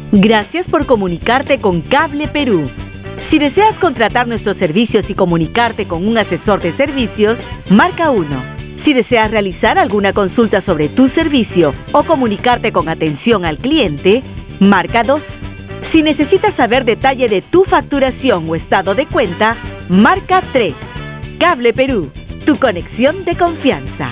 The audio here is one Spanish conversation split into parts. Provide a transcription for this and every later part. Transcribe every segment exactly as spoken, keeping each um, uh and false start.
Gracias por comunicarte con Cable Perú. Si deseas contratar nuestros servicios y comunicarte con un asesor de servicios, marca uno. Si deseas realizar alguna consulta sobre tu servicio o comunicarte con atención al cliente, marca dos. Si necesitas saber detalle de tu facturación o estado de cuenta, marca tres. Cable Perú, tu conexión de confianza.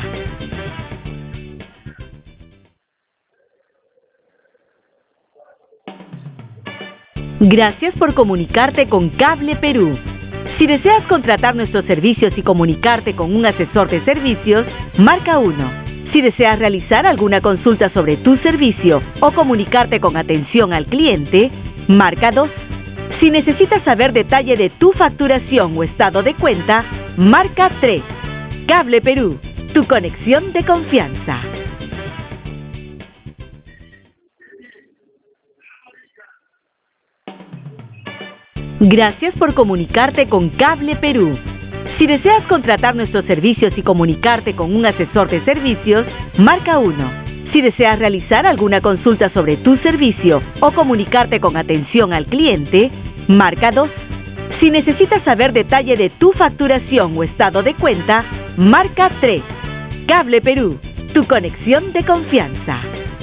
Gracias por comunicarte con Cable Perú. Si deseas contratar nuestros servicios y comunicarte con un asesor de servicios, marca uno. Si deseas realizar alguna consulta sobre tu servicio o comunicarte con atención al cliente, marca dos. Si necesitas saber detalle de tu facturación o estado de cuenta, marca tres. Cable Perú, tu conexión de confianza. Gracias por comunicarte con Cable Perú. Si deseas contratar nuestros servicios y comunicarte con un asesor de servicios, marca uno. Si deseas realizar alguna consulta sobre tu servicio o comunicarte con atención al cliente, marca dos. Si necesitas saber detalle de tu facturación o estado de cuenta, marca tres. Cable Perú, tu conexión de confianza.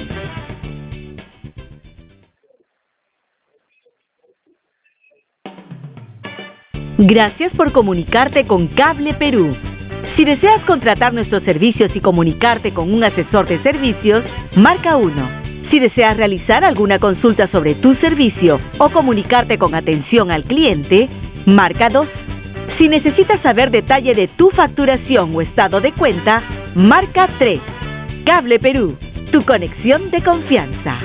Gracias por comunicarte con Cable Perú. Si deseas contratar nuestros servicios y comunicarte con un asesor de servicios, marca uno. Si deseas realizar alguna consulta sobre tu servicio o comunicarte con atención al cliente, marca dos. Si necesitas saber detalle de tu facturación o estado de cuenta, marca tres. Cable Perú, tu conexión de confianza.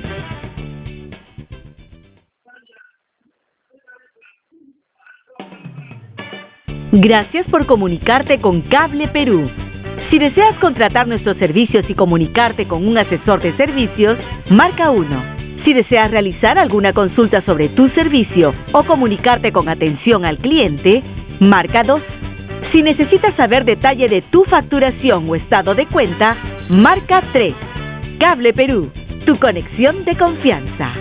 Gracias por comunicarte con Cable Perú. Si deseas contratar nuestros servicios y comunicarte con un asesor de servicios, marca uno. Si deseas realizar alguna consulta sobre tu servicio o comunicarte con atención al cliente, marca dos. Si necesitas saber detalle de tu facturación o estado de cuenta, marca tres. Cable Perú, tu conexión de confianza.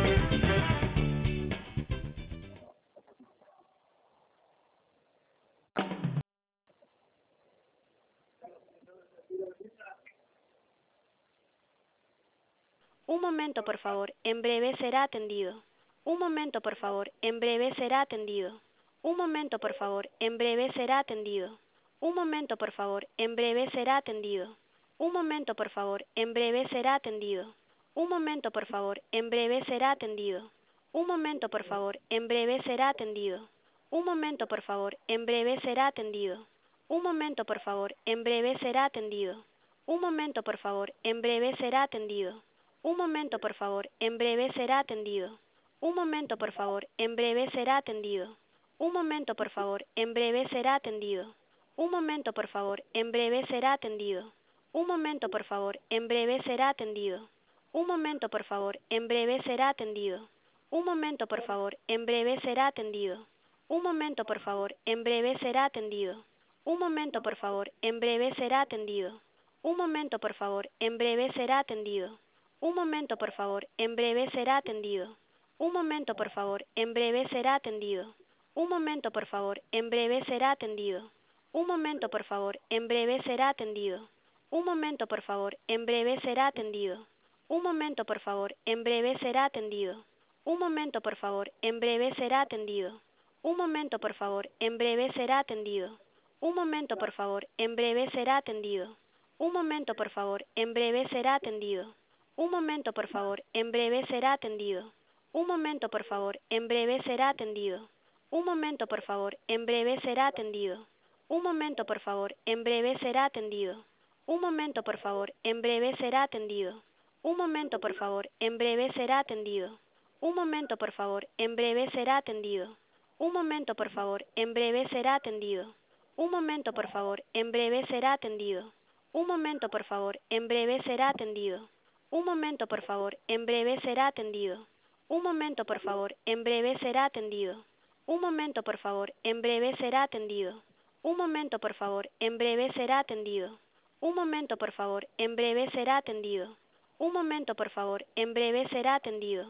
Un momento, por favor. En breve será atendido. Un momento, por favor. En breve será atendido. Un momento, por favor. En breve será atendido. Un momento, por favor. En breve será atendido. Un momento, por favor. En breve será atendido. Un momento, por favor. En breve será atendido. Un momento, por favor. En breve será atendido. Un momento, por favor. En breve será atendido. Un momento, por favor. En breve será atendido. Un momento, por favor. En breve será atendido. Un momento, por favor, en breve será atendido. Un momento, por favor, en breve será atendido. Un momento, por favor, en breve será atendido. Un momento, por favor, en breve será atendido. Un momento, por favor, en breve será atendido. Un momento, por favor, en breve será atendido. Un momento, por favor, en breve será atendido. Un momento, por favor, en breve será atendido. Un momento, por favor, en breve será atendido. Un momento, por favor, en breve será atendido. Un momento, por favor, en breve será atendido. Un momento, por favor, en breve será atendido. Un momento, por favor, en breve será atendido. Un momento, por favor, en breve será atendido. Un momento, por favor, en breve será atendido. Un momento, por favor, en breve será atendido. Un momento, por favor, en breve será atendido. Un momento, por favor, en breve será atendido. Un momento, por favor, en breve será atendido. Un momento, por favor, en breve será atendido. Un momento, por favor, en breve será atendido. Un momento, por favor, en breve será atendido. Un momento, por favor, en breve será atendido. Un momento, por favor, en breve será atendido. Un momento, por favor, en breve será atendido. Un momento, por favor, en breve será atendido. Un momento, por favor, en breve será atendido. Un momento, por favor, en breve será atendido. Un momento, por favor, en breve será atendido. Un momento, por favor, en breve será atendido. Un momento, por favor, en breve será atendido. Un momento, por favor, en breve será atendido. Un momento, por favor, en breve será atendido. Un momento, por favor, en breve será atendido. Un momento, por favor, en breve será atendido. Un momento, por favor, en breve será atendido.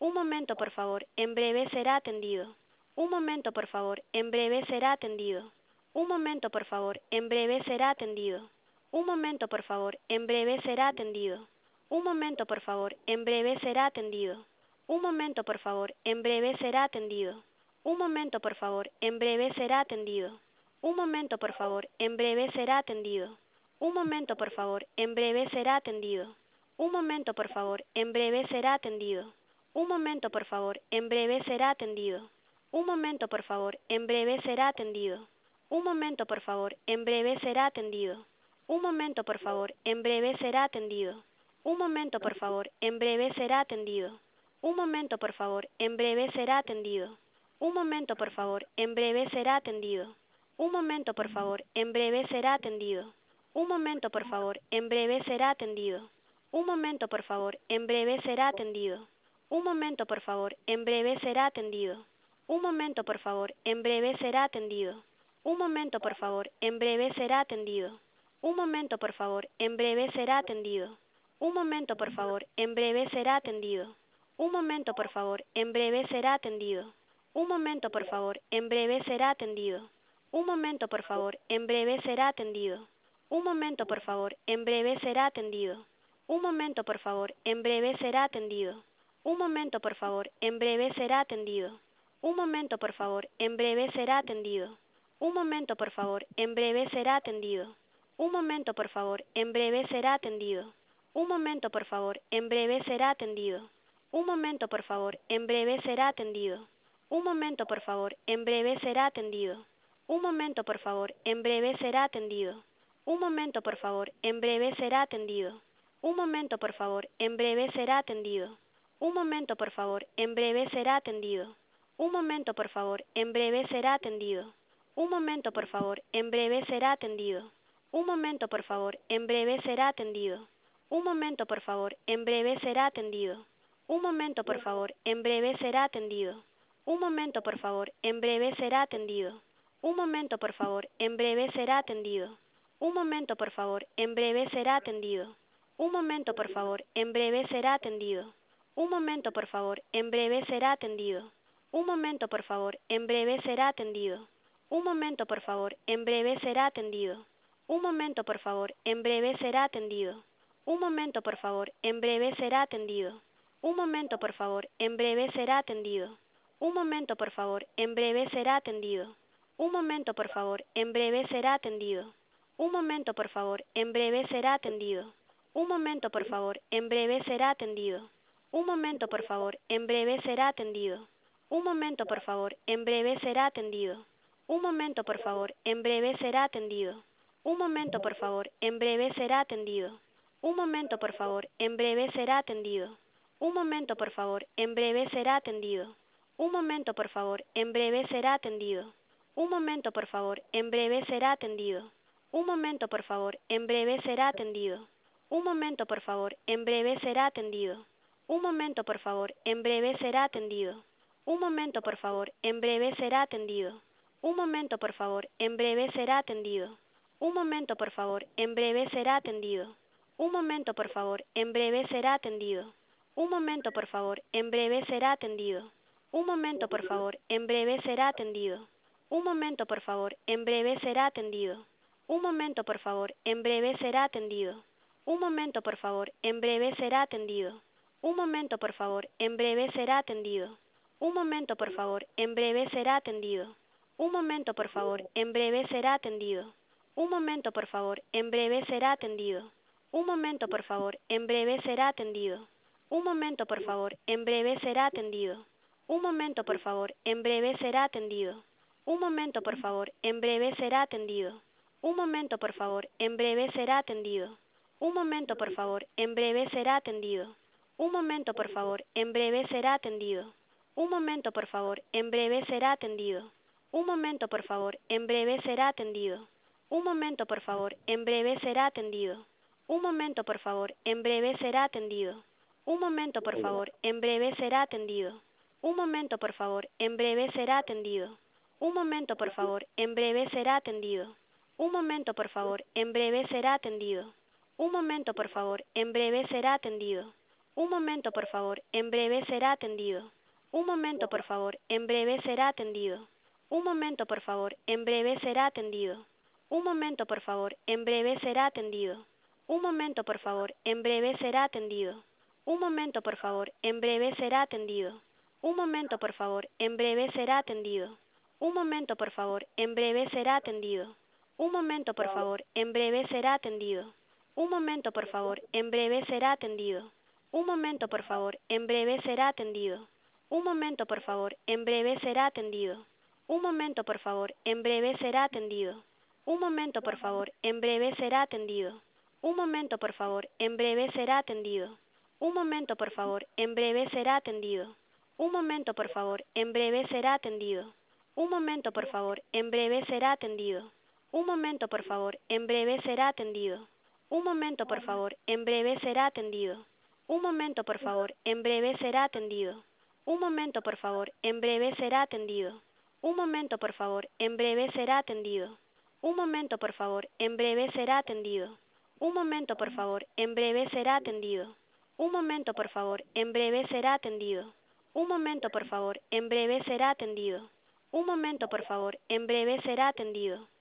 Un momento, por favor, en breve será atendido. Un momento, por favor, en breve será atendido. Un momento, por favor, en breve será atendido. Un momento, por favor, en breve será atendido. Un momento, por favor, en breve será atendido. Un momento, por favor, en breve será atendido. Un momento, por favor, en breve será atendido. Un momento, por favor, en breve será atendido. Un momento, por favor, en breve será atendido. Un momento, por favor, en breve será atendido. Un momento, por favor, en breve será atendido. Un momento, por favor, en breve será atendido. Un momento, por favor, en breve será atendido. Un momento, por favor, en breve será atendido. Un momento, por favor, en breve será atendido. Un momento, por favor, en breve será atendido. Un momento, por favor, en breve será atendido. Un momento, por favor, en breve será atendido. Un momento, por favor, en breve será atendido. Un momento, por favor, en breve será atendido. Un momento, por favor, en breve será atendido. Un momento, por favor, en breve será atendido. Un momento, por favor, en breve será atendido. Un momento, por favor, en breve será atendido. Un momento, por favor, en breve será atendido. Un momento, por favor, en breve será atendido. Un momento, por favor, en breve será atendido. Un momento, por favor, en breve será atendido. Un momento, por favor, en breve será atendido. Un momento, por favor, en breve será atendido. Un momento, por favor, en breve será atendido. Un momento, por favor, en breve será atendido. Un momento, por favor, en breve será atendido. Un momento, por favor, en breve será atendido. Un momento, por favor, en breve será atendido. Un momento, por favor, en breve será atendido. Un momento, por favor, en breve será atendido. Un momento, por favor, en breve será atendido. Un momento, por favor, en breve será atendido. Un momento, por favor, en breve será atendido. Un momento, por favor, en breve será atendido. Un momento, por favor, en breve será atendido. Un momento, por favor, en breve será atendido. Un momento, por favor, en breve será atendido. Un momento, por favor, en breve será atendido. Un momento, por favor, en breve será atendido. Un momento, por favor, en breve será atendido. Un momento, por favor, en breve será atendido. Un momento, por favor, en breve será atendido. Un momento, por favor, en breve será atendido. Un momento, por favor, en breve será atendido. Un momento, por favor, en breve será atendido. Un momento, por favor, en breve será atendido. Un momento, por favor, en breve será atendido. Un momento, por favor, en breve será atendido. Un momento, por favor, en breve será atendido. Un momento, por favor, en breve será atendido. Un momento, por favor, en breve será atendido. Un momento, por favor, en breve será atendido. Un momento, por favor, en breve será atendido. Un momento, por favor, en breve será atendido. Un momento, por favor, en breve será atendido. Un momento, por favor, en breve será atendido. Un momento, por favor, en breve será atendido. Un momento, por favor, en breve será atendido. Un momento, por favor, en breve será atendido. Un momento, por favor, en breve será atendido. Un momento, por favor, en breve será atendido. Un momento, por favor, en breve será atendido. Un momento, por favor, en breve será atendido. Un momento, por favor, en breve será atendido. Un momento, por favor, en breve será atendido. Un momento, por favor, en breve será atendido. Un momento, por favor, en breve será atendido. Un momento, por favor, en breve será atendido. Un momento, por favor, en breve será atendido. Un momento, por favor, en breve será atendido. Un momento, por favor, en breve será atendido. Un momento, por favor, en breve será atendido. Un momento, por favor, en breve será atendido. Un momento, por favor, en breve será atendido. Un momento, por favor, en breve será atendido. Un momento, por favor, en breve será atendido. Un momento, por favor, en breve será atendido. Un momento, por favor, en breve será atendido. Un momento, por favor, en breve será atendido. Un momento, por favor, en breve será atendido. Un momento, por favor, en breve será atendido. Un momento, por favor, en breve será atendido. Un momento, por favor, en breve será atendido. Un momento, por favor, en breve será atendido. Un momento, por favor, en breve será atendido. Un momento, por favor, en breve será atendido. Un momento, por favor, en breve será atendido. Un momento, por favor, en breve será atendido. Un momento, por favor, en breve será atendido. Un momento, por favor, en breve será atendido. Un momento, por favor, en breve será atendido. Un momento, por favor, en breve será atendido. Un momento, por favor, en breve será atendido. Un momento, por favor, en breve será atendido. Un momento, por favor, en breve será atendido. Un momento, por favor, en breve será atendido. Un momento, por favor, en breve será atendido. Un momento, por favor, en breve será atendido. Un momento, por favor, en breve será atendido. Un momento, por favor, en breve será atendido. Un momento, por favor, en breve será atendido. Un momento, por favor, en breve será atendido. Un momento, por favor, en breve será atendido. Un momento, por favor, en breve será atendido. Un momento, por favor, en breve será atendido. Un momento, por favor, en breve será atendido. Un momento, por favor, en breve será atendido. Un momento, por favor, en breve será atendido. Un momento, por favor, en breve será atendido. Un momento, por favor, en breve será atendido. Un momento, por favor, en breve será atendido. Un momento, por favor, en breve será atendido. Un momento, por favor, en breve será atendido. Un momento, por favor, en breve será atendido. Un momento, por favor, en breve será atendido. Un momento, por favor, en breve será atendido. Un momento, por favor, en breve será atendido. Un momento, por favor, en breve será atendido. Un momento, por favor, en breve será atendido. Un momento, por favor, en breve será atendido. Un momento, por favor, en breve será atendido.